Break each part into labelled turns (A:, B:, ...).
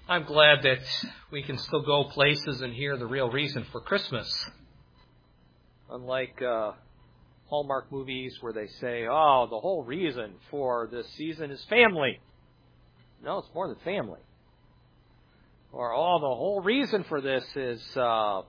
A: I'm glad that we can still go places and hear the real reason for Christmas. Unlike Hallmark movies where they say, oh, the whole reason for this season is family. No, it's more than family. Or, oh, the whole reason for this is, joy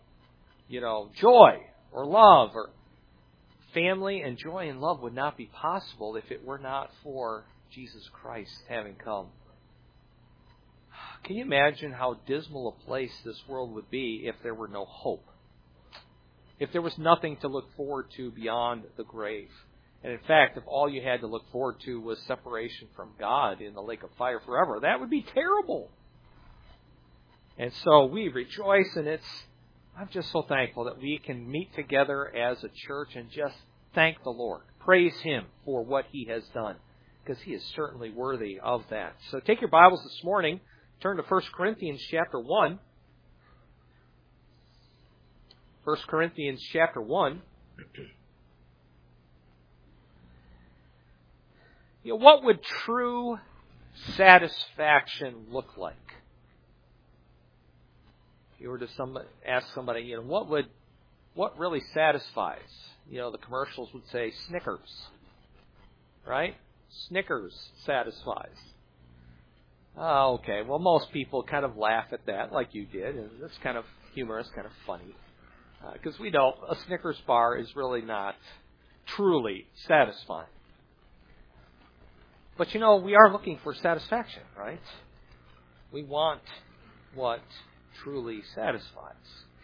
A: or love. Or family and joy and love would not be possible if it were not for Jesus Christ having come. Can you imagine how dismal a place this world would be if there were no hope? If there was nothing to look forward to beyond the grave? And in fact, if all you had to look forward to was separation from God in the lake of fire forever, that would be terrible. And so we rejoice, and I'm just so thankful that we can meet together as a church and just thank the Lord. Praise Him for what He has done, because He is certainly worthy of that. So take your Bibles this morning. Turn to 1 Corinthians chapter 1. 1 Corinthians chapter 1. What would true satisfaction look like? If you were to ask somebody, what really satisfies? The commercials would say Snickers, right? Snickers satisfies. Oh, okay. Well, most people kind of laugh at that, like you did, and it's kind of humorous, kind of funny, because we know a Snickers bar is really not truly satisfying. But we are looking for satisfaction, right? We want what truly satisfies.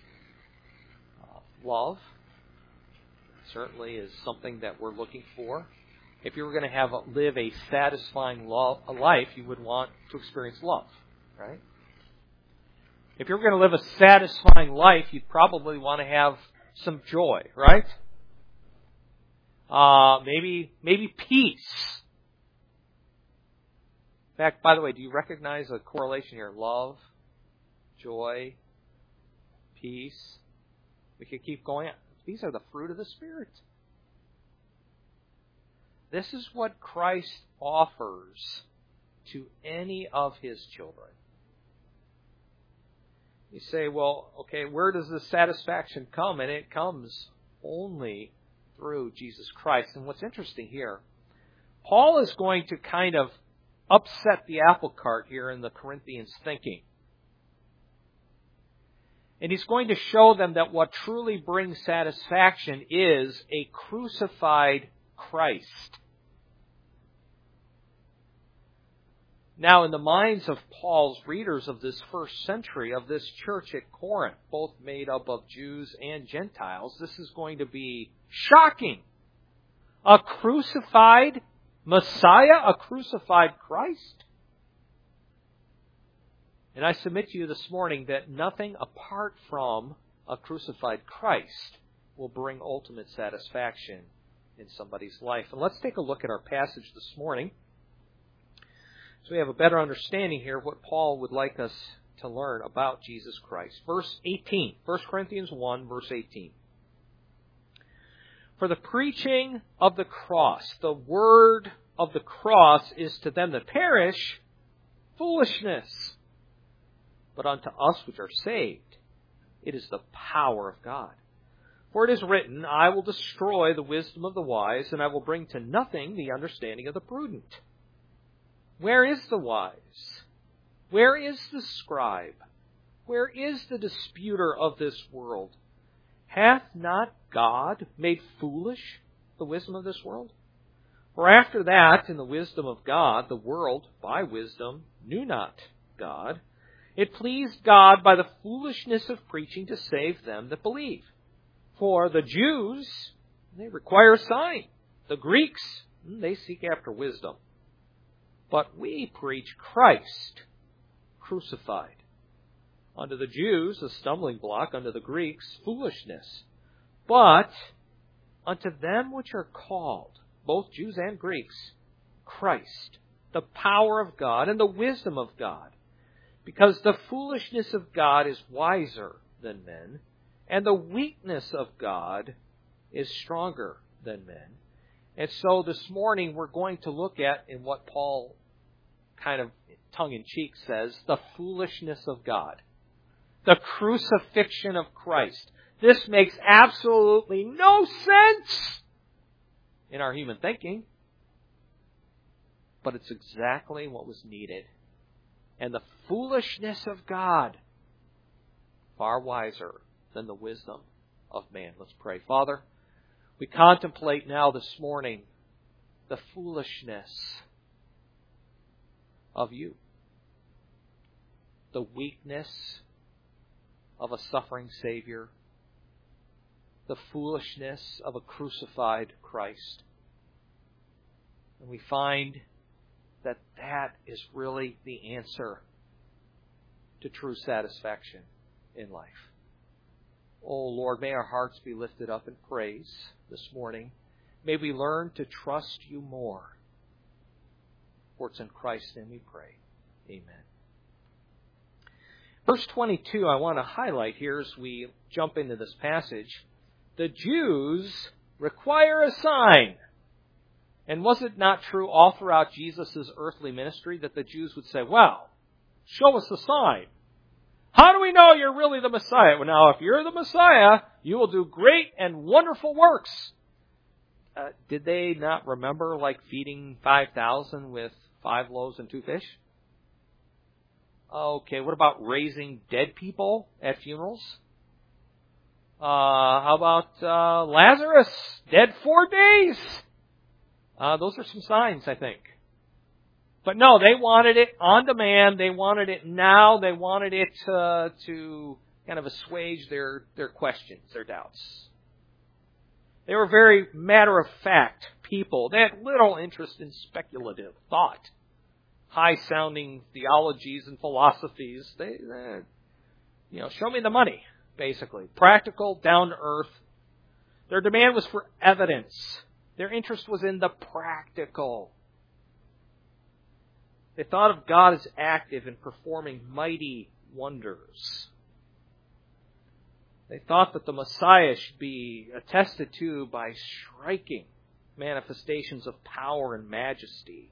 A: Love certainly is something that we're looking for. If you were going to live a satisfying life, you would want to experience love, right? If you were going to live a satisfying life, you'd probably want to have some joy, right? Maybe peace. In fact, by the way, do you recognize a correlation here? Love, joy, peace. We could keep going. These are the fruit of the Spirit. This is what Christ offers to any of His children. You say, well, okay, where does this satisfaction come? And it comes only through Jesus Christ. And what's interesting here, Paul is going to kind of upset the apple cart here in the Corinthians' thinking. And he's going to show them that what truly brings satisfaction is a crucified Christ. Now, in the minds of Paul's readers of this first century, of this church at Corinth, both made up of Jews and Gentiles, this is going to be shocking. A crucified Messiah, a crucified Christ. And I submit to you this morning that nothing apart from a crucified Christ will bring ultimate satisfaction in somebody's life. And let's take a look at our passage this morning, so we have a better understanding here of what Paul would like us to learn about Jesus Christ. Verse 18, 1 Corinthians 1, verse 18. For the preaching of the cross, the word of the cross is to them that perish foolishness. But unto us which are saved, it is the power of God. For it is written, I will destroy the wisdom of the wise, and I will bring to nothing the understanding of the prudent. Where is the wise? Where is the scribe? Where is the disputer of this world? Hath not God made foolish the wisdom of this world? For after that, in the wisdom of God, the world, by wisdom, knew not God. It pleased God by the foolishness of preaching to save them that believe. For the Jews, they require a sign. The Greeks, they seek after wisdom. But we preach Christ crucified. Unto the Jews, a stumbling block; unto the Greeks, foolishness. But unto them which are called, both Jews and Greeks, Christ, the power of God and the wisdom of God. Because the foolishness of God is wiser than men, and the weakness of God is stronger than men. And so this morning we're going to look at, in what Paul kind of tongue-in-cheek says, the foolishness of God. The crucifixion of Christ. This makes absolutely no sense in our human thinking. But it's exactly what was needed. And the foolishness of God, far wiser than the wisdom of man. Let's pray. Father, we contemplate now this morning the foolishness of you. The weakness of a suffering Savior. The foolishness of a crucified Christ. And we find that that is really the answer to true satisfaction in life. Oh Lord, may our hearts be lifted up in praise this morning. May we learn to trust you more. For it's in Christ's name we pray. Amen. Verse 22 I want to highlight here as we jump into this passage. The Jews require a sign. And was it not true all throughout Jesus' earthly ministry that the Jews would say, well, show us the sign. How do we know you're really the Messiah? Well, now, if you're the Messiah, you will do great and wonderful works. Did they not remember, like, feeding 5,000 with 5 loaves and 2 fish? Okay, what about raising dead people at funerals? How about Lazarus, dead 4 days? Those are some signs, I think. But no, they wanted it on demand. They wanted it now. They wanted it to kind of assuage their questions, their doubts. They were very matter-of-fact people. They had little interest in speculative thought, high-sounding theologies and philosophies. They show me the money, basically. Practical, down-to-earth. Their demand was for evidence. Their interest was in the practical. They thought of God as active in performing mighty wonders. They thought that the Messiah should be attested to by striking manifestations of power and majesty.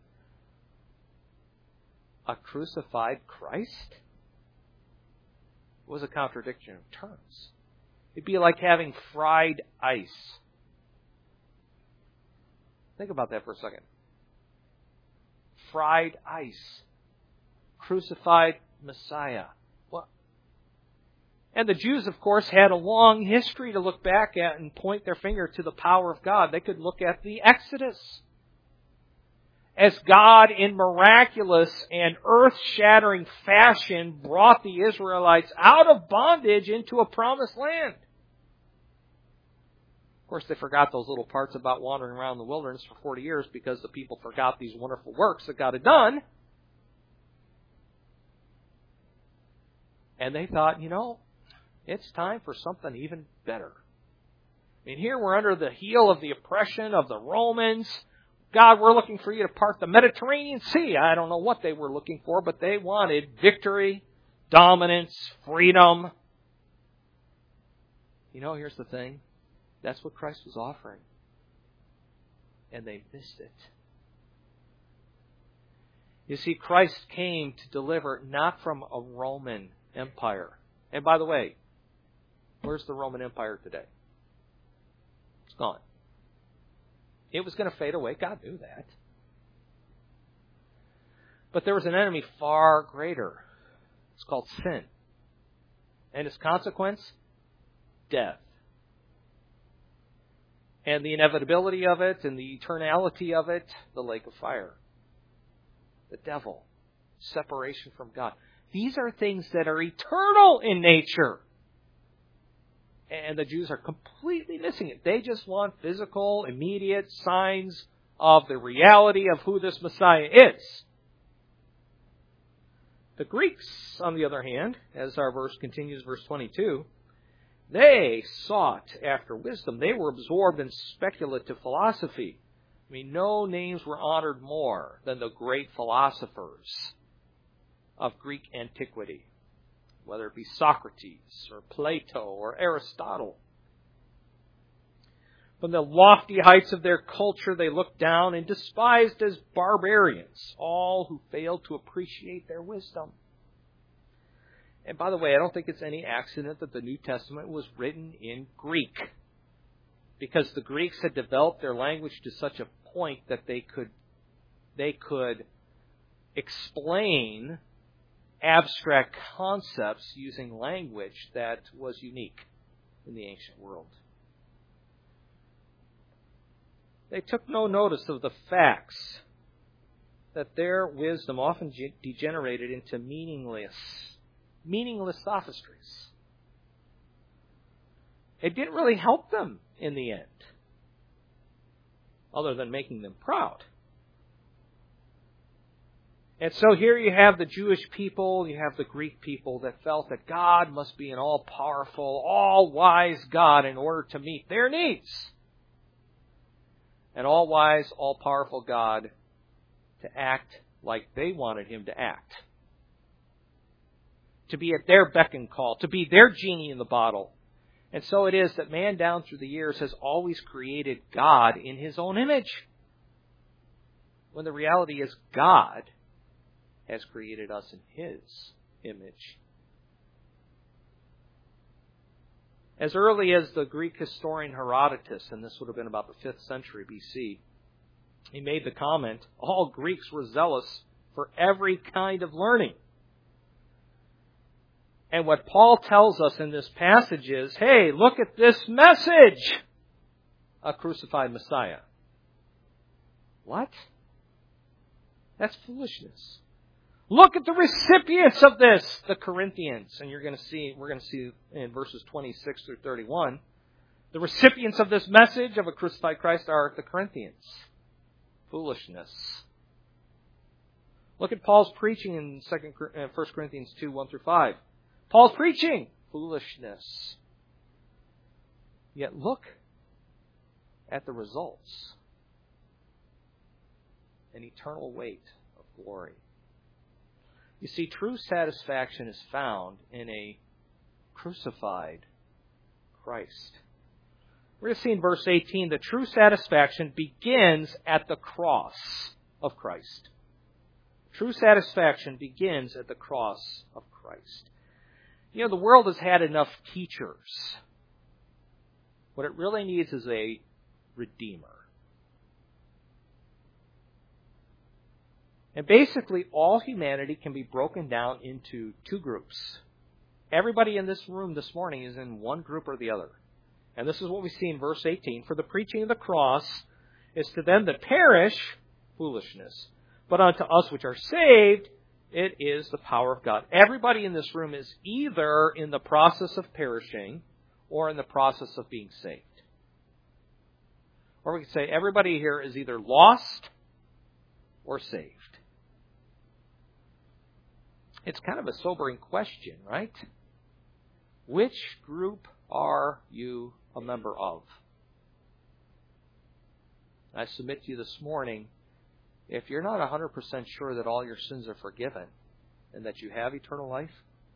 A: A crucified Christ was a contradiction of terms. It'd be like having fried ice. Think about that for a second. Fried ice. Crucified Messiah. What? And the Jews, of course, had a long history to look back at and point their finger to the power of God. They could look at the Exodus. As God, in miraculous and earth-shattering fashion, brought the Israelites out of bondage into a promised land. Of course, they forgot those little parts about wandering around the wilderness for 40 years because the people forgot these wonderful works that God had done. And they thought, it's time for something even better. I mean, here we're under the heel of the oppression of the Romans. God, we're looking for you to part the Mediterranean Sea. I don't know what they were looking for, but they wanted victory, dominance, freedom. Here's the thing. That's what Christ was offering. And they missed it. You see, Christ came to deliver not from a Roman Empire. And by the way, where's the Roman Empire today? It's gone. It was going to fade away. God knew that. But there was an enemy far greater. It's called sin. And its consequence? Death. And the inevitability of it and the eternality of it, the lake of fire. The devil. Separation from God. These are things that are eternal in nature. And the Jews are completely missing it. They just want physical, immediate signs of the reality of who this Messiah is. The Greeks, on the other hand, as our verse continues, verse 22, they sought after wisdom. They were absorbed in speculative philosophy. I mean, no names were honored more than the great philosophers of Greek antiquity, whether it be Socrates or Plato or Aristotle. From the lofty heights of their culture, they looked down and despised as barbarians all who failed to appreciate their wisdom. And by the way, I don't think it's any accident that the New Testament was written in Greek, because the Greeks had developed their language to such a point that they could explain abstract concepts using language that was unique in the ancient world. They took no notice of the facts that their wisdom often degenerated into meaningless sophistries. It didn't really help them in the end, other than making them proud. And so here you have the Jewish people, you have the Greek people that felt that God must be an all-powerful, all-wise God in order to meet their needs. An all-wise, all-powerful God to act like they wanted Him to act. To be at their beck and call, to be their genie in the bottle. And so it is that man down through the years has always created God in his own image, when the reality is God has created us in His image. As early as the Greek historian Herodotus, and this would have been about the 5th century BC, he made the comment, all Greeks were zealous for every kind of learning. And what Paul tells us in this passage is, hey, look at this message, a crucified Messiah. What? That's foolishness. Look at the recipients of this, the Corinthians. And we're going to see in verses 26 through 31, the recipients of this message of a crucified Christ are the Corinthians. Foolishness. Look at Paul's preaching in 1 Corinthians 2, 1 through 5. Paul's preaching, foolishness. Yet look at the results. An eternal weight of glory. You see, true satisfaction is found in a crucified Christ. We're going to see in verse 18 that true satisfaction begins at the cross of Christ. True satisfaction begins at the cross of Christ. You know, the world has had enough teachers. What it really needs is a Redeemer. And basically, all humanity can be broken down into two groups. Everybody in this room this morning is in one group or the other. And this is what we see in verse 18. For the preaching of the cross is to them that perish, foolishness. But unto us which are saved, it is the power of God. Everybody in this room is either in the process of perishing or in the process of being saved. Or we could say everybody here is either lost or saved. It's kind of a sobering question, right? Which group are you a member of? I submit to you this morning, if you're not 100% sure that all your sins are forgiven and that you have eternal life,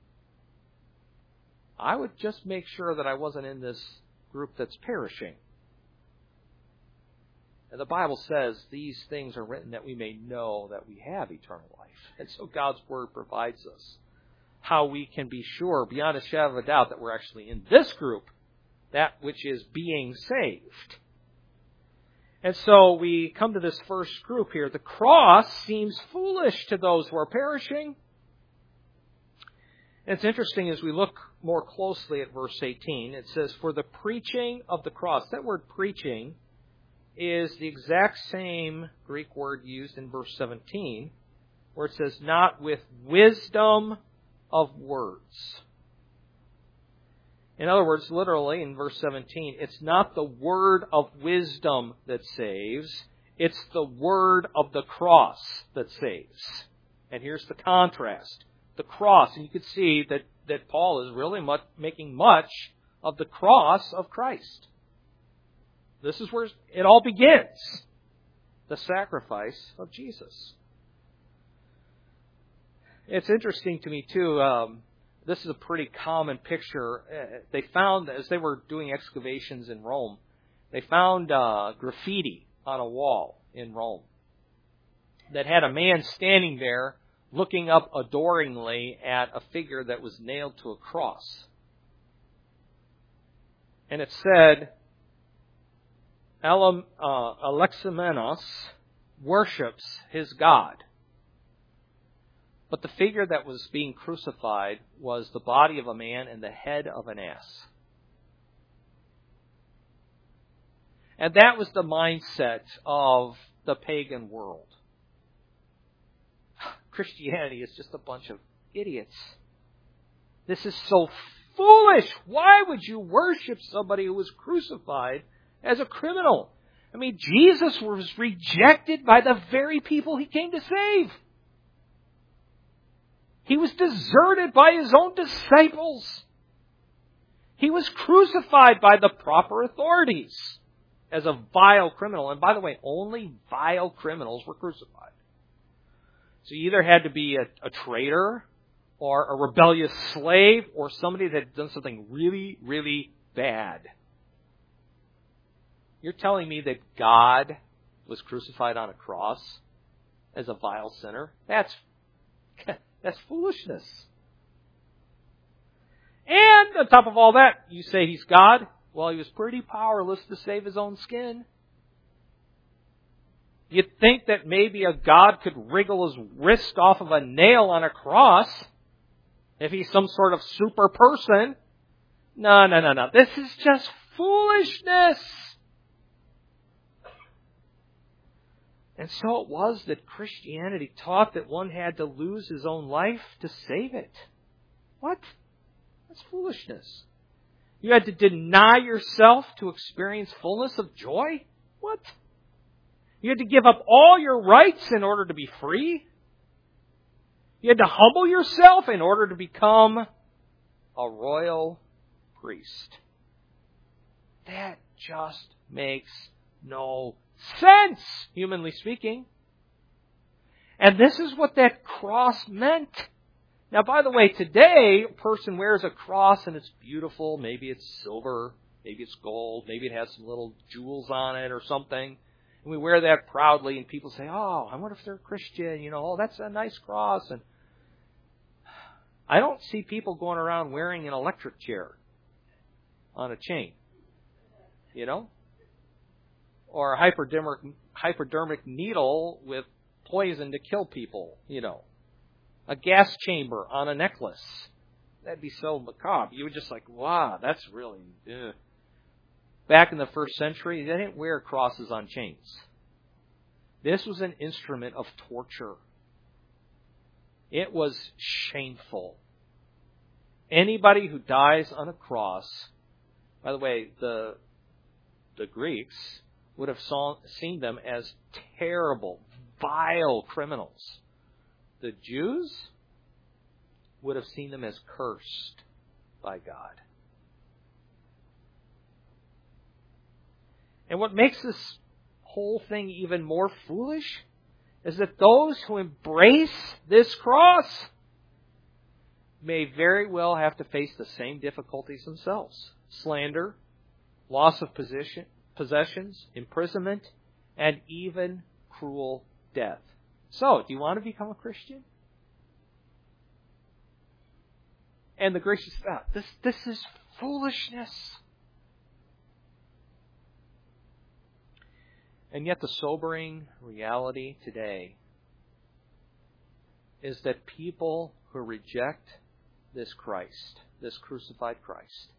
A: I would just make sure that I wasn't in this group that's perishing. And the Bible says these things are written that we may know that we have eternal life. And so God's Word provides us how we can be sure, beyond a shadow of a doubt, that we're actually in this group, that which is being saved. And so we come to this first group here. The cross seems foolish to those who are perishing. And it's interesting as we look more closely at verse 18. It says, for the preaching of the cross. That word preaching is the exact same Greek word used in verse 17, where it says, not with wisdom of words. In other words, literally, in verse 17, it's not the word of wisdom that saves, it's the word of the cross that saves. And here's the contrast. The cross, and you can see that Paul is really making much of the cross of Christ. This is where it all begins. The sacrifice of Jesus. It's interesting to me, too. This is a pretty common picture. They found, as they were doing excavations in Rome, They found graffiti on a wall in Rome that had a man standing there looking up adoringly at a figure that was nailed to a cross. And it said, Alexamenos worships his God. But the figure that was being crucified was the body of a man and the head of an ass. And that was the mindset of the pagan world. Christianity is just a bunch of idiots. This is so foolish. Why would you worship somebody who was crucified as a criminal? I mean, Jesus was rejected by the very people he came to save. He was deserted by his own disciples. He was crucified by the proper authorities as a vile criminal. And by the way, only vile criminals were crucified. So you either had to be a traitor or a rebellious slave or somebody that had done something really, really bad. You're telling me that God was crucified on a cross as a vile sinner? That's foolishness. And on top of all that, you say he's God? Well, he was pretty powerless to save his own skin. You'd think that maybe a God could wriggle his wrist off of a nail on a cross if he's some sort of super person. No. This is just foolishness. And so it was that Christianity taught that one had to lose his own life to save it. What? That's foolishness. You had to deny yourself to experience fullness of joy? What? You had to give up all your rights in order to be free? You had to humble yourself in order to become a royal priest. That just makes no sense, humanly speaking. And this is what that cross meant. Now, by the way, today, a person wears a cross and it's beautiful. Maybe it's silver, maybe it's gold, maybe it has some little jewels on it or something. And we wear that proudly, and people say, oh, I wonder if they're a Christian, oh, that's a nice cross. And I don't see people going around wearing an electric chair on a chain, or a hypodermic needle with poison to kill people, a gas chamber on a necklace. That'd be so macabre. You would just like, wow, that's really... Ugh. Back in the first century, they didn't wear crosses on chains. This was an instrument of torture. It was shameful. Anybody who dies on a cross, by the way, the Greeks would have seen them as terrible, vile criminals. The Jews would have seen them as cursed by God. And what makes this whole thing even more foolish is that those who embrace this cross may very well have to face the same difficulties themselves. Slander, loss of possessions, imprisonment, and even cruel death. So, do you want to become a Christian? And the Greeks say, this is foolishness. And yet the sobering reality today is that people who reject this Christ, this crucified Christ,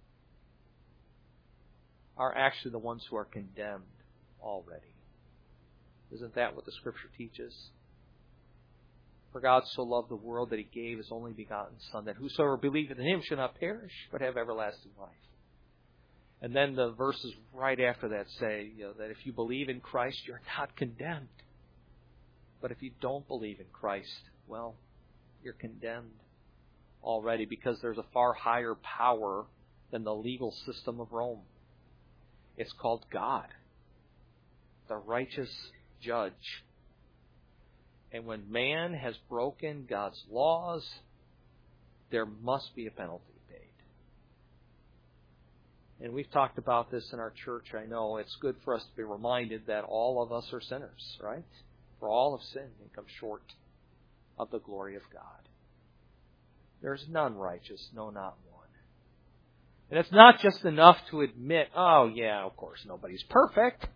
A: are actually the ones who are condemned already. Isn't that what the Scripture teaches? For God so loved the world that He gave His only begotten Son, that whosoever believeth in Him should not perish, but have everlasting life. And then the verses right after that say, that if you believe in Christ, you're not condemned. But if you don't believe in Christ, well, you're condemned already, because there's a far higher power than the legal system of Rome. It's called God, the righteous judge. And when man has broken God's laws, there must be a penalty paid. And we've talked about this in our church, I know. It's good for us to be reminded that all of us are sinners, right? For all have sinned and come short of the glory of God. There's none righteous, no, not one. And it's not just enough to admit, oh yeah, of course, nobody's perfect.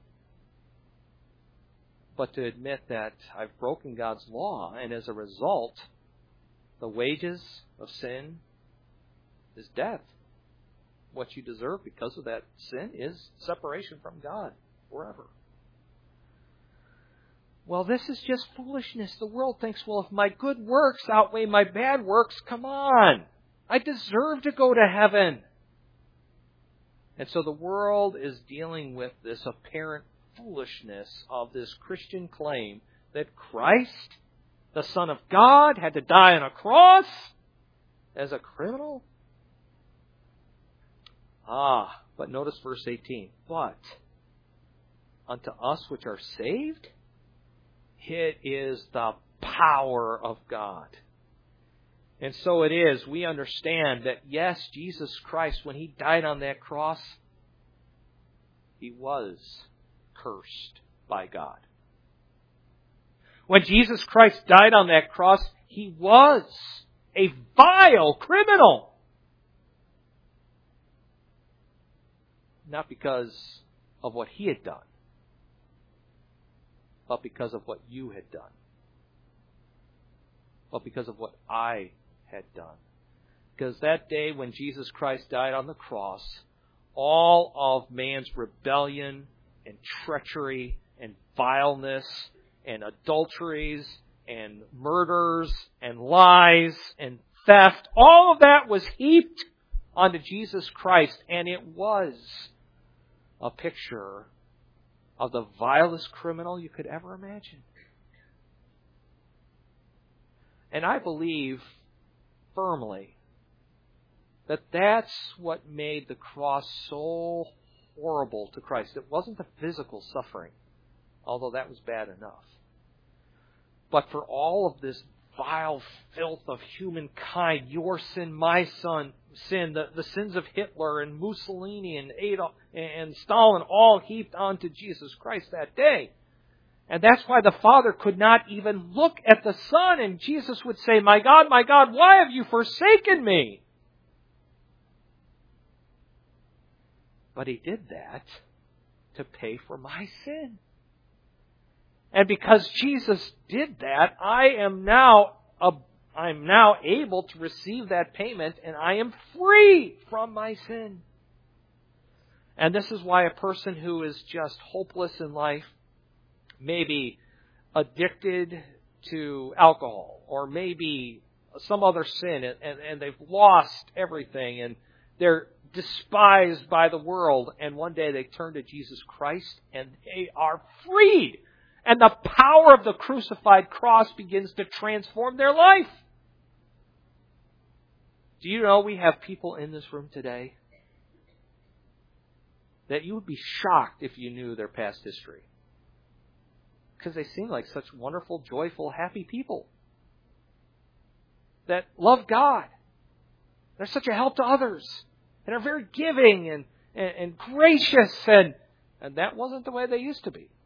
A: But to admit that I've broken God's law, and as a result, the wages of sin is death. What you deserve because of that sin is separation from God forever. Well, this is just foolishness. The world thinks, well, if my good works outweigh my bad works, come on. I deserve to go to heaven. And so the world is dealing with this apparent foolishness of this Christian claim that Christ, the Son of God, had to die on a cross as a criminal. But notice verse 18. But unto us which are saved, it is the power of God. And so it is. We understand that, yes, Jesus Christ, when He died on that cross, He was cursed by God. When Jesus Christ died on that cross, He was a vile criminal. Not because of what He had done, but because of what you had done. But because of what I had done. Because that day when Jesus Christ died on the cross, all of man's rebellion and treachery and vileness and adulteries and murders and lies and theft, all of that was heaped onto Jesus Christ, and it was a picture of the vilest criminal you could ever imagine. And I believe firmly that that's what made the cross so horrible to Christ. It wasn't the physical suffering, although that was bad enough. But for all of this vile filth of humankind, your sin, my sin, the sins of Hitler and Mussolini and Adolf and Stalin, all heaped onto Jesus Christ that day. And that's why the Father could not even look at the Son, and Jesus would say, my God, why have you forsaken me? But He did that to pay for my sin. And because Jesus did that, I'm now able to receive that payment, and I am free from my sin. And this is why a person who is just hopeless in life, maybe addicted to alcohol, or maybe some other sin, and they've lost everything, and they're despised by the world, and one day they turn to Jesus Christ, and they are freed. And the power of the crucified cross begins to transform their life. Do you know we have people in this room today that you would be shocked if you knew their past history? Because they seem like such wonderful, joyful, happy people that love God. They're such a help to others and are very giving and gracious, and that wasn't the way they used to be.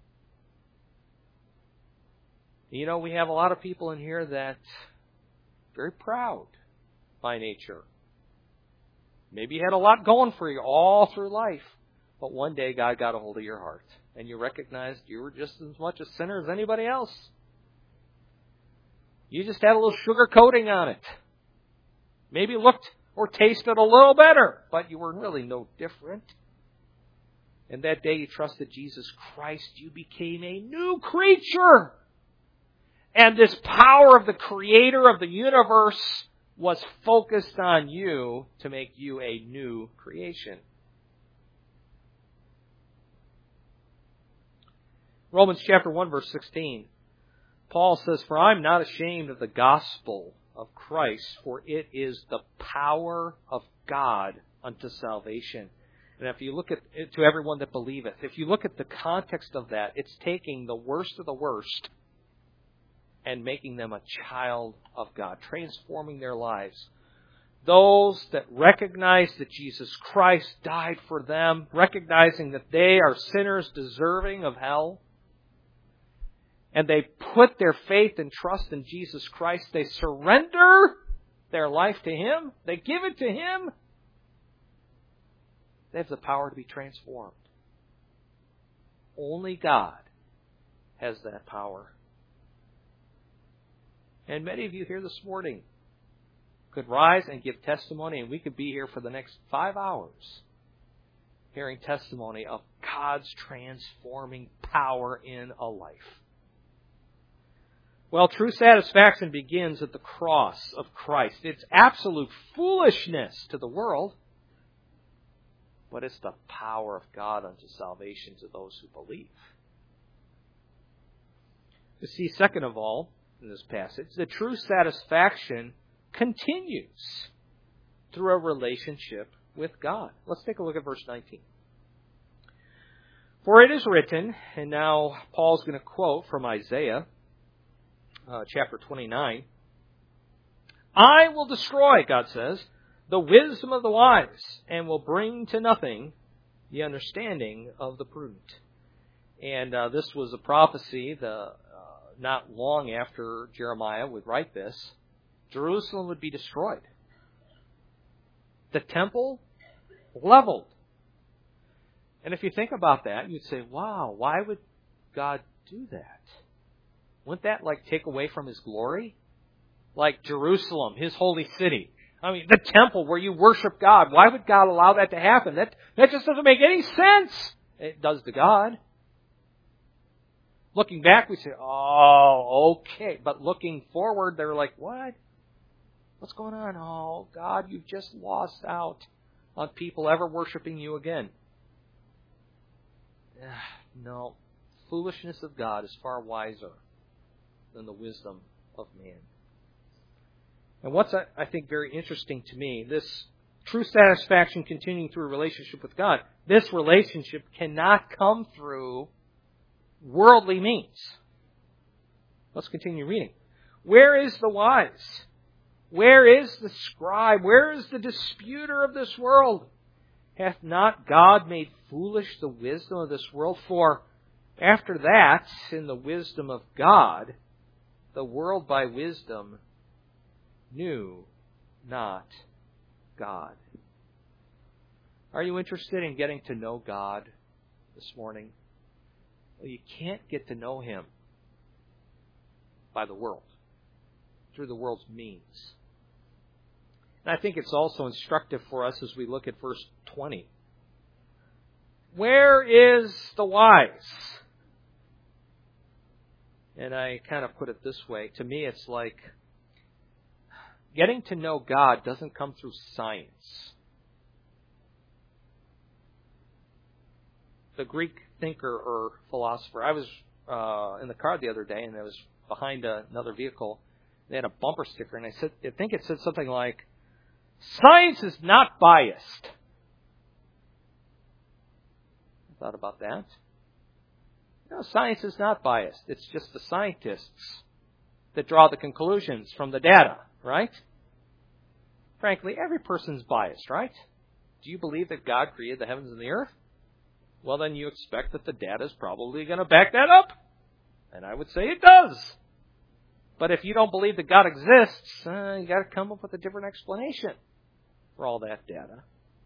A: You know, we have a lot of people in here that are very proud by nature. Maybe you had a lot going for you all through life, but one day God got a hold of your heart, and you recognized you were just as much a sinner as anybody else. You just had a little sugar coating on it. Maybe looked or tasted a little better, but you were really no different. And that day you trusted Jesus Christ, you became a new creature. And this power of the Creator of the universe was focused on you to make you a new creation. Romans chapter 1, verse 16. Paul says, "For I am not ashamed of the gospel of Christ, for it is the power of God unto salvation." And if you look at it, to everyone that believeth, if you look at the context of that, it's taking the worst of the worst and making them a child of God, transforming their lives. Those that recognize that Jesus Christ died for them, recognizing that they are sinners deserving of hell, and they put their faith and trust in Jesus Christ, they surrender their life to Him, they give it to Him, they have the power to be transformed. Only God has that power. And many of you here this morning could rise and give testimony, and we could be here for the next 5 hours hearing testimony of God's transforming power in a life. Well, true satisfaction begins at the cross of Christ. It's absolute foolishness to the world, but it's the power of God unto salvation to those who believe. You see, second of all, in this passage, the true satisfaction continues through a relationship with God. Let's take a look at verse 19. For it is written, and now Paul's going to quote from Isaiah, chapter 29, I will destroy, God says, the wisdom of the wise, and will bring to nothing the understanding of the prudent. And this was a prophecy not long after Jeremiah would write this. Jerusalem would be destroyed. The temple leveled. And if you think about that, you'd say, wow, why would God do that? Wouldn't that take away from His glory? Like Jerusalem, His holy city. I mean, the temple where you worship God. Why would God allow that to happen? That just doesn't make any sense. It does to God. Looking back, we say, oh, okay. But looking forward, they're like, what? What's going on? Oh, God, you've just lost out on people ever worshiping you again. No. Foolishness of God is far wiser than the wisdom of man. And what's, I think, very interesting to me, this true satisfaction continuing through a relationship with God, this relationship cannot come through worldly means. Let's continue reading. Where is the wise? Where is the scribe? Where is the disputer of this world? Hath not God made foolish the wisdom of this world? For after that, in the wisdom of God, the world by wisdom knew not God. Are you interested in getting to know God this morning? Well, you can't get to know Him by the world, through the world's means. And I think it's also instructive for us as we look at verse 20. Where is the wise? And I kind of put it this way. To me, it's like getting to know God doesn't come through science. The Greek thinker or philosopher, I was in the car the other day, and I was behind another vehicle. They had a bumper sticker, and I think it said something like, science is not biased. I thought about that. No, science is not biased. It's just the scientists that draw the conclusions from the data, right? Frankly, every person's biased, right? Do you believe that God created the heavens and the earth? Well, then you expect that the data is probably going to back that up. And I would say it does. But if you don't believe that God exists, you got to come up with a different explanation for all that data.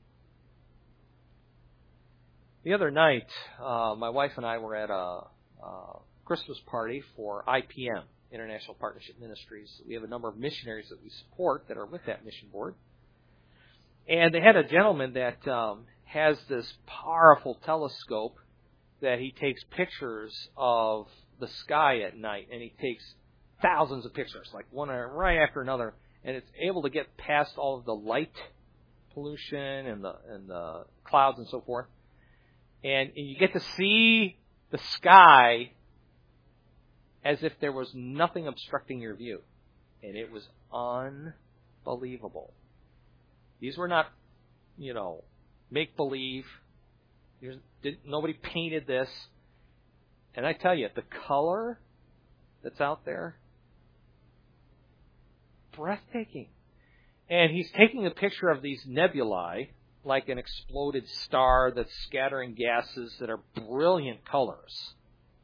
A: The other night, my wife and I were at a Christmas party for IPM, International Partnership Ministries. We have a number of missionaries that we support that are with that mission board. And they had a gentleman that has this powerful telescope that he takes pictures of the sky at night. And he takes thousands of pictures, like one right after another. And it's able to get past all of the light pollution and the clouds and so forth. And you get to see the sky as if there was nothing obstructing your view. And it was unbelievable. These were not, make-believe. Nobody painted this. And I tell you, the color that's out there, breathtaking. And he's taking a picture of these nebulae, like an exploded star that's scattering gases that are brilliant colors.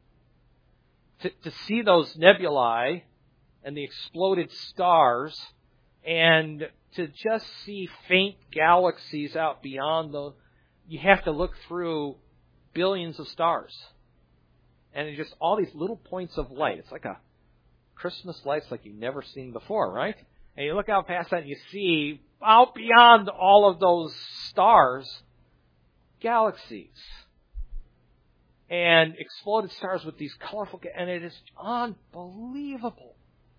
A: To see those nebulae and the exploded stars, and to just see faint galaxies out beyond you have to look through billions of stars. And it's just all these little points of light. It's like a Christmas lights like you've never seen before, right? And you look out past that and you see out beyond all of those stars, galaxies. And exploded stars with these colorful, and it is unbelievable.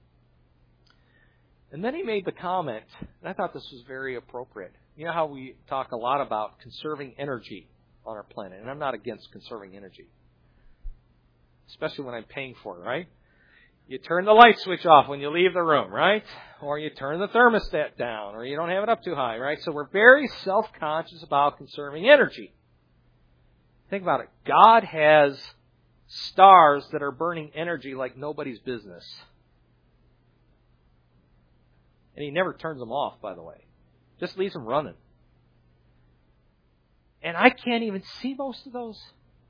A: And then he made the comment, and I thought this was very appropriate. You know how we talk a lot about conserving energy on our planet, and I'm not against conserving energy, especially when I'm paying for it, right? You turn the light switch off when you leave the room, right? Or you turn the thermostat down, or you don't have it up too high, right? So we're very self-conscious about conserving energy. Think about it. God has stars that are burning energy like nobody's business. And He never turns them off, by the way. Just leaves them running. And I can't even see most of those.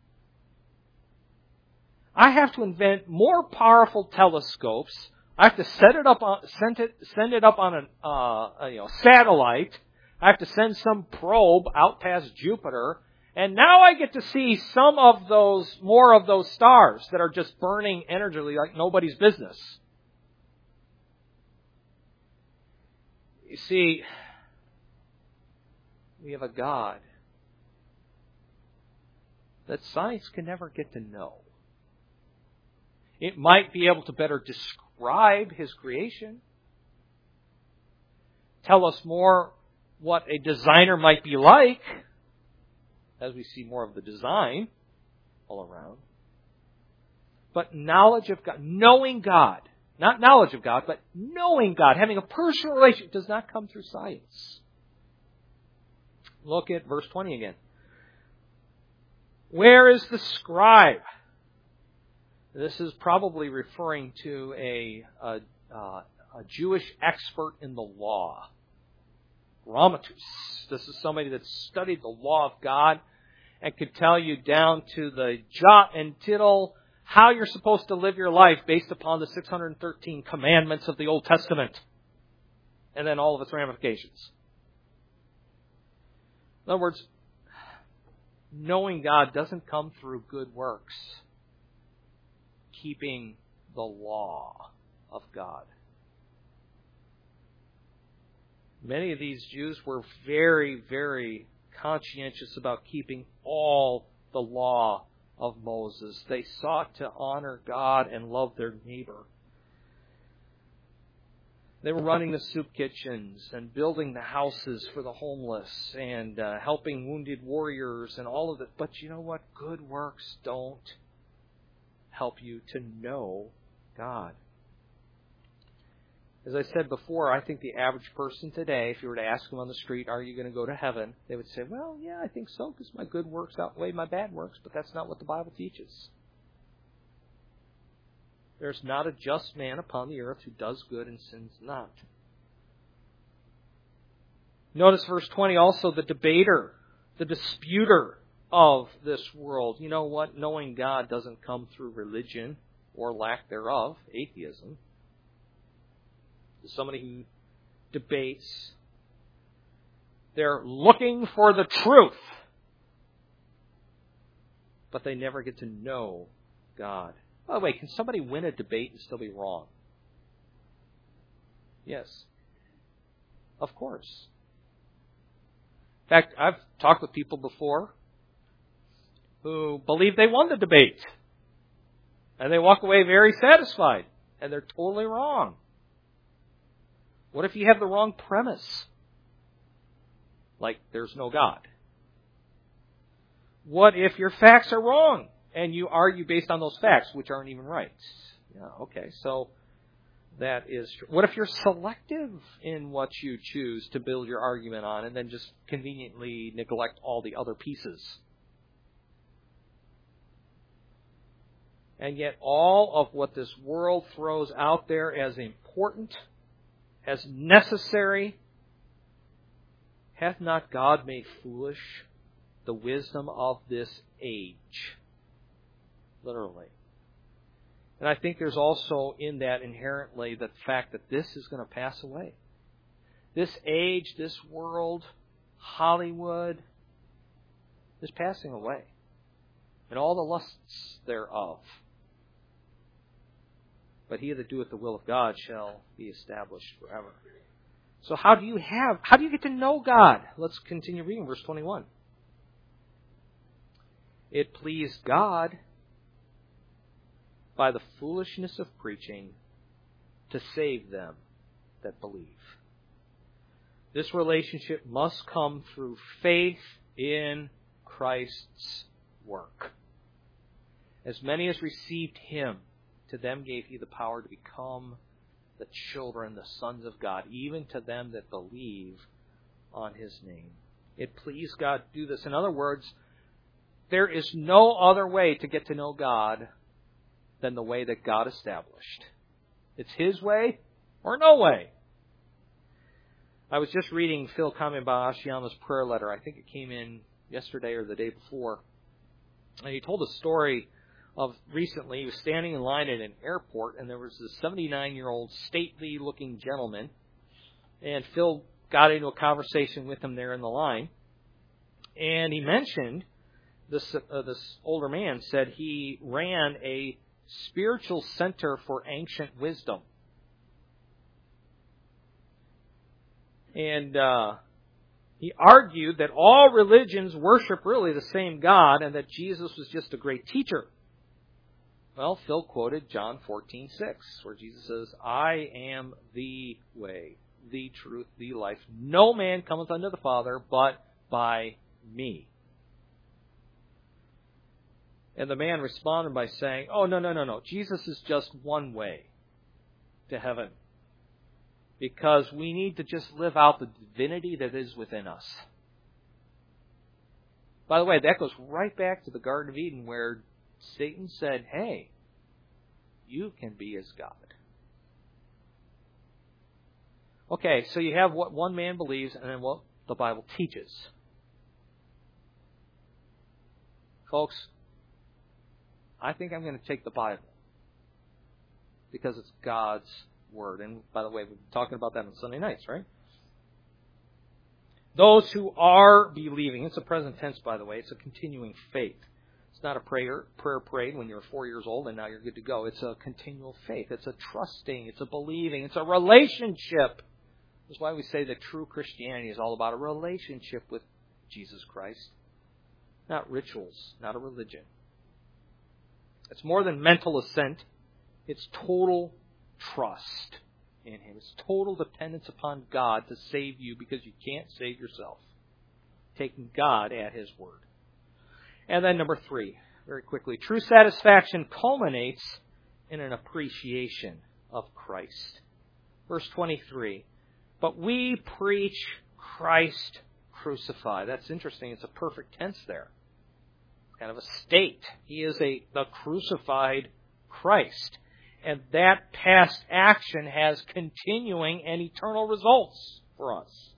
A: I have to invent more powerful telescopes. I have to send it up on a satellite. I have to send some probe out past Jupiter. And now I get to see more of those stars that are just burning energy like nobody's business. You see, we have a God that science can never get to know. It might be able to better describe His creation, tell us more what a designer might be like, as we see more of the design all around. But knowledge of God, knowing God, not knowledge of God, but knowing God, having a personal relationship, does not come through science. Look at verse 20 again. Where is the scribe? This is probably referring to a Jewish expert in the law. Grammatus. This is somebody that studied the law of God and could tell you down to the jot and tittle how you're supposed to live your life based upon the 613 commandments of the Old Testament and then all of its ramifications. In other words, knowing God doesn't come through good works, keeping the law of God. Many of these Jews were very, very conscientious about keeping all the law of Moses. They sought to honor God and love their neighbor. They were running the soup kitchens and building the houses for the homeless and helping wounded warriors and all of it. But you know what? Good works don't help you to know God. As I said before, I think the average person today, if you were to ask them on the street, are you going to go to heaven? They would say, well, yeah, I think so, because my good works outweigh my bad works, but that's not what the Bible teaches. There's not a just man upon the earth who does good and sins not. Notice verse 20 also, the debater, the disputer of this world. You know what? Knowing God doesn't come through religion or lack thereof, atheism. Somebody who debates. They're looking for the truth, but they never get to know God. By the way, can somebody win a debate and still be wrong? Yes. Of course. In fact, I've talked with people before who believe they won the debate. And they walk away very satisfied. And they're totally wrong. What if you have the wrong premise? Like, there's no God. What if your facts are wrong and you argue based on those facts, which aren't even right? Yeah, okay, so that is true. What if you're selective in what you choose to build your argument on and then just conveniently neglect all the other pieces? And yet all of what this world throws out there as important, as necessary, Hath not God made foolish the wisdom of this age? Literally. And I think there's also in that inherently the fact that this is going to pass away. This age, this world, Hollywood, is passing away. And all the lusts thereof. But he that doeth the will of God shall be established forever. So how do you get to know God? Let's continue reading verse 21. It pleased God by the foolishness of preaching to save them that believe. This relationship must come through faith in Christ's work. As many as received Him, to them gave He the power to become the children, the sons of God, even to them that believe on His name. It pleased God to do this. In other words, there is no other way to get to know God than the way that God established. It's His way or no way. I was just reading Phil comment about Ashiyama's prayer letter. I think it came in yesterday or the day before. And he told a story of recently, he was standing in line at an airport, and there was this 79-year-old stately-looking gentleman, and Phil got into a conversation with him there in the line, and he mentioned, this older man said he ran a spiritual center for ancient wisdom. And he argued that all religions worship really the same God, and that Jesus was just a great teacher. Well, Phil quoted John 14:6, where Jesus says, I am the way, the truth, the life. No man cometh unto the Father but by me. And the man responded by saying, oh, no. Jesus is just one way to heaven. Because we need to just live out the divinity that is within us. By the way, that goes right back to the Garden of Eden where Satan said, hey, you can be as God. Okay, so you have what one man believes and then what the Bible teaches. Folks, I think I'm going to take the Bible because it's God's Word. And by the way, we've been talking about that on Sunday nights, right? Those who are believing, it's a present tense, by the way, it's a continuing faith. It's not a prayer prayed when you're 4 years old and now you're good to go. It's a continual faith. It's a trusting. It's a believing. It's a relationship. That's why we say that true Christianity is all about a relationship with Jesus Christ. Not rituals, not a religion. It's more than mental assent. It's total trust in Him. It's total dependence upon God to save you because you can't save yourself. Taking God at His word. And then number 3, very quickly. True satisfaction culminates in an appreciation of Christ. Verse 23. But we preach Christ crucified. That's interesting. It's a perfect tense there. Kind of a state. He is the crucified Christ. And that past action has continuing and eternal results for us.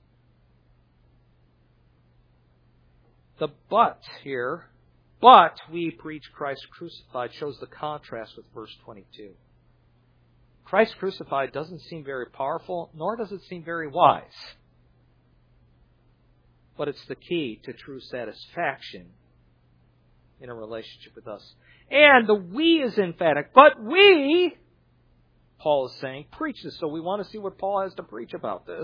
A: The but here, but we preach Christ crucified, shows the contrast with verse 22. Christ crucified doesn't seem very powerful, nor does it seem very wise. But it's the key to true satisfaction in a relationship with us. And the we is emphatic. But we, Paul is saying, preach this. So we want to see what Paul has to preach about this.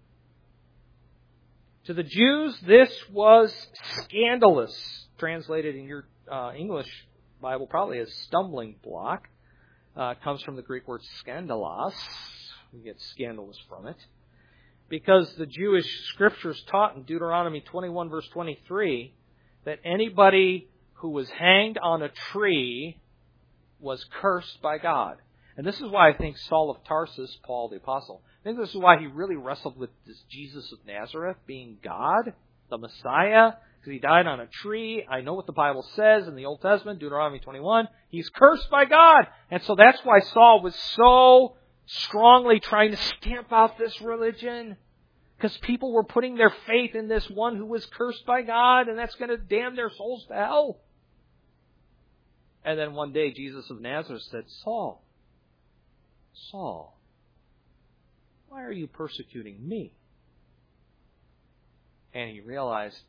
A: To the Jews, this was scandalous. Translated in your English Bible probably as stumbling block. Comes from the Greek word skandalos. We get scandalous from it. Because the Jewish scriptures taught in Deuteronomy 21 verse 23 that anybody who was hanged on a tree was cursed by God. And this is why I think Saul of Tarsus, Paul the Apostle, I think this is why he really wrestled with this Jesus of Nazareth being God, the Messiah, because he died on a tree. I know what the Bible says in the Old Testament, Deuteronomy 21. He's cursed by God. And so that's why Saul was so strongly trying to stamp out this religion. Because people were putting their faith in this one who was cursed by God, and that's going to damn their souls to hell. And then one day Jesus of Nazareth said, Saul, Saul, why are you persecuting me? And he realized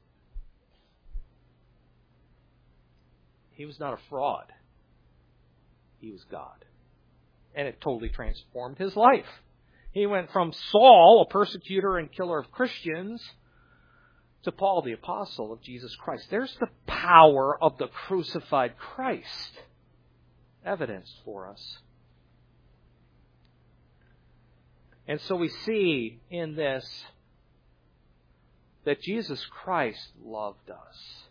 A: he was not a fraud. He was God. And it totally transformed his life. He went from Saul, a persecutor and killer of Christians, to Paul, the apostle of Jesus Christ. There's the power of the crucified Christ evidenced for us. And so we see in this that Jesus Christ loved us.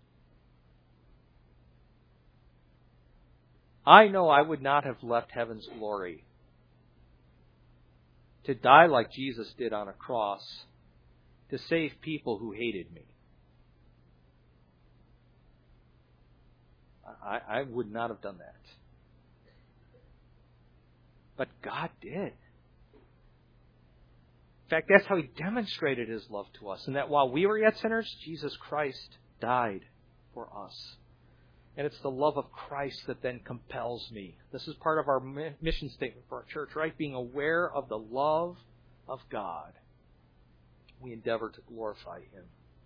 A: I know I would not have left heaven's glory to die like Jesus did on a cross to save people who hated me. I would not have done that. But God did. In fact, that's how He demonstrated His love to us. And that while we were yet sinners, Jesus Christ died for us. And it's the love of Christ that then compels me. This is part of our mission statement for our church, right? Being aware of the love of God. We endeavor to glorify Him.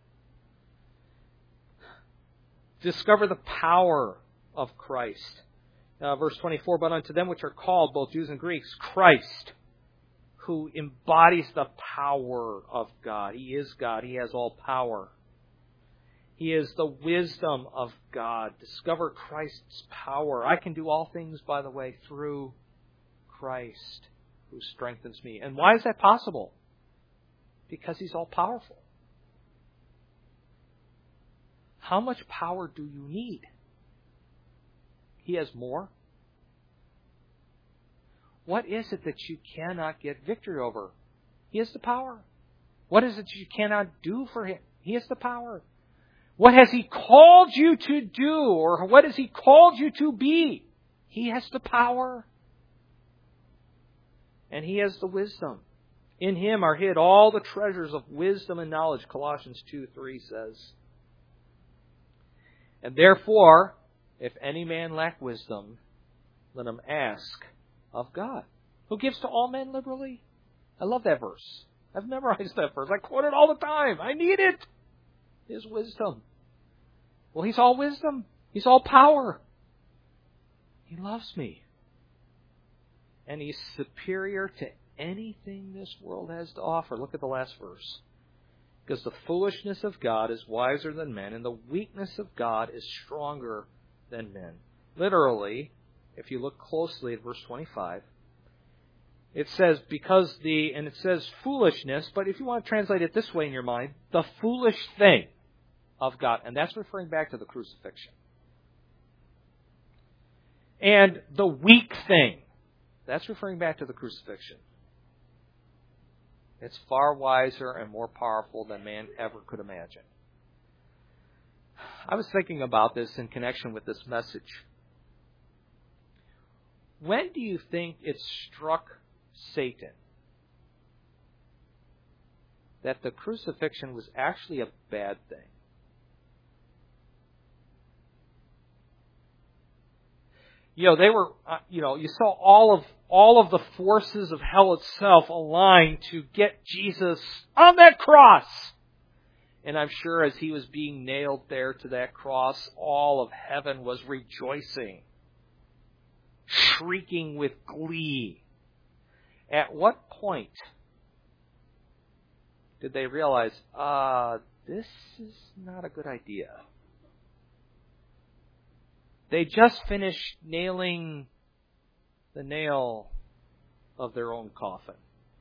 A: Discover the power of Christ. Verse 24, but unto them which are called, both Jews and Greeks, Christ, who embodies the power of God. He is God. He has all power. He is the wisdom of God. Discover Christ's power. I can do all things, by the way, through Christ who strengthens me. And why is that possible? Because He's all powerful. How much power do you need? He has more. What is it that you cannot get victory over? He has the power. What is it that you cannot do for Him? He has the power. What has He called you to do, or what has He called you to be? He has the power. And He has the wisdom. In Him are hid all the treasures of wisdom and knowledge, Colossians 2:3 says. And therefore, if any man lack wisdom, let him ask of God, who gives to all men liberally. I love that verse. I've memorized that verse. I quote it all the time. I need it. His wisdom. Well, He's all wisdom. He's all power. He loves me. And He's superior to anything this world has to offer. Look at the last verse. Because the foolishness of God is wiser than men, and the weakness of God is stronger than men. Literally, if you look closely at verse 25, it says, and it says foolishness, but if you want to translate it this way in your mind, the foolish thing of God. And that's referring back to the crucifixion. And the weak thing, that's referring back to the crucifixion. It's far wiser and more powerful than man ever could imagine. I was thinking about this in connection with this message. When do you think it struck Satan that the crucifixion was actually a bad thing? They were, you saw all of the forces of hell itself aligned to get Jesus on that cross. And I'm sure as He was being nailed there to that cross, all of heaven was rejoicing, shrieking with glee. At what point did they realize, this is not a good idea? They just finished nailing the nail of their own coffin.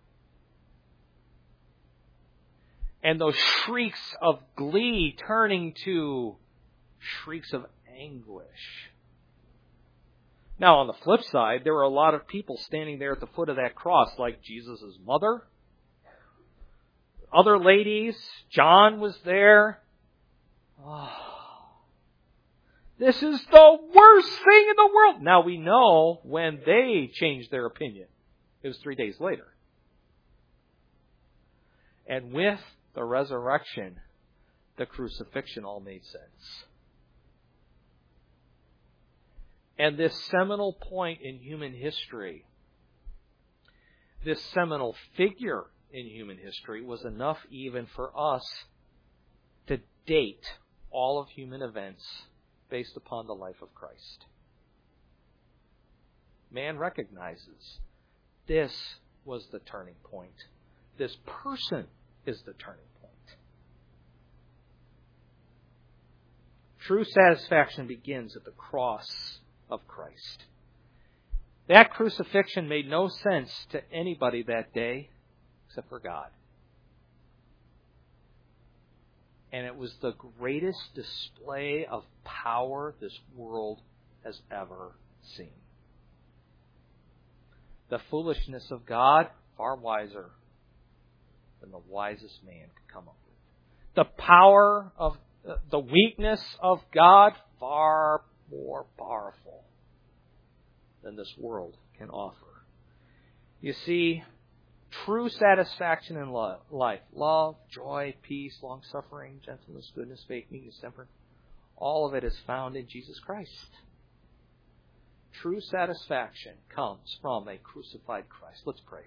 A: And those shrieks of glee turning to shrieks of anguish. Now, on the flip side, there were a lot of people standing there at the foot of that cross, like Jesus' mother, other ladies. John was there. This is the worst thing in the world. Now, we know when they changed their opinion. It was 3 days later. And with the resurrection, the crucifixion all made sense. And this seminal point in human history, this seminal figure in human history, was enough even for us to date all of human events based upon the life of Christ. Man recognizes this was the turning point. This person is the turning point. True satisfaction begins at the cross of Christ. That crucifixion made no sense to anybody that day except for God. And it was the greatest display of power this world has ever seen. The foolishness of God, far wiser than the wisest man could come up with. The power of the weakness of God, far more powerful than this world can offer. You see, true satisfaction in life, love, joy, peace, long-suffering, gentleness, goodness, faith, meekness, temperance, all of it is found in Jesus Christ. True satisfaction comes from a crucified Christ. Let's pray.